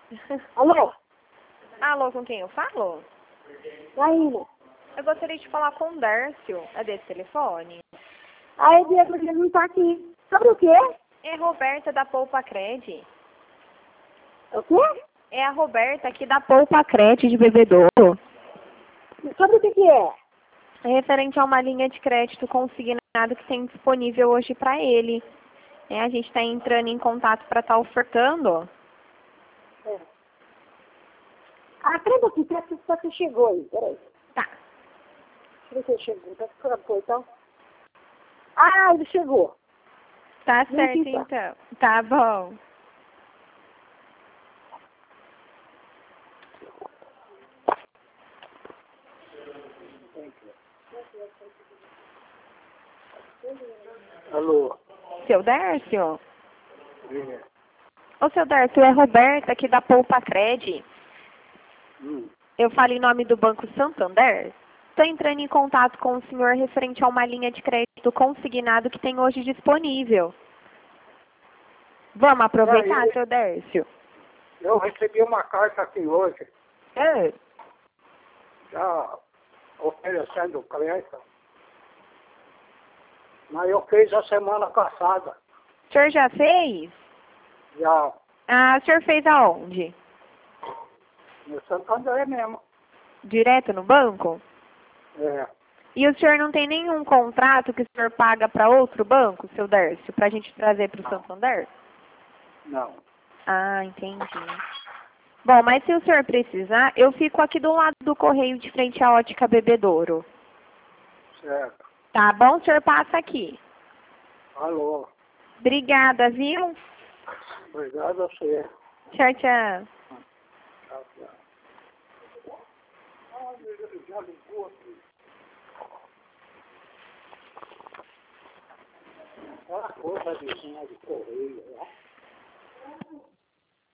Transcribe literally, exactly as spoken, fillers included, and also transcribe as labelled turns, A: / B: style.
A: Alô?
B: Alô, com quem eu falo?
A: Ainda.
B: Eu gostaria de falar com o Dércio. É desse telefone?
A: Aí, Diego, ele não tá aqui. Sobre o quê?
B: É a Roberta da Poupa Cred.
A: O quê?
B: É a Roberta aqui da Poupa Cred de Bebedouro.
A: Sobre o que que é?
B: É referente a uma linha de crédito consignado que tem disponível hoje para ele. É, a gente está entrando em contato para estar ofertando.
A: É. Ah, prenda aqui, será que você chegou aí? Peraí.
B: Tá.
A: Deixa eu ver se ele chegou. Tá ficando então. Ah, ele chegou.
B: Tá
A: Vem
B: certo,
A: aqui, tá.
B: então. Tá bom.
A: Alô?
B: Seu Dércio?
A: É.
B: Ô, seu Dércio, é a Roberta aqui da Poupa Cred.
A: Hum.
B: Eu falo em nome do Banco Santander. Estou entrando em contato com o senhor referente a uma linha de crédito consignado que tem hoje disponível. Vamos aproveitar,
A: Aí,
B: seu Dércio?
A: eu recebi uma carta aqui hoje,
B: É.
A: já oferecendo crédito, mas eu fiz a semana passada.
B: O senhor já fez?
A: Já
B: Ah, o senhor fez aonde?
A: no Santander mesmo.
B: Direto no banco?
A: É.
B: E o senhor não tem nenhum contrato que o senhor paga para outro banco, seu Dércio, para a gente trazer para o Santander?
A: Não.
B: Ah, entendi. Bom, mas se o senhor precisar, eu fico aqui do lado do correio de frente à ótica Bebedouro.
A: Certo.
B: Tá bom? O senhor passa aqui.
A: Alô.
B: Obrigada, viu?
A: Obrigado a você.
B: Tchau, tchau.
A: Tchau, tchau. Ah, ele já ligou aqui. Aquela coisa de, de correio, né?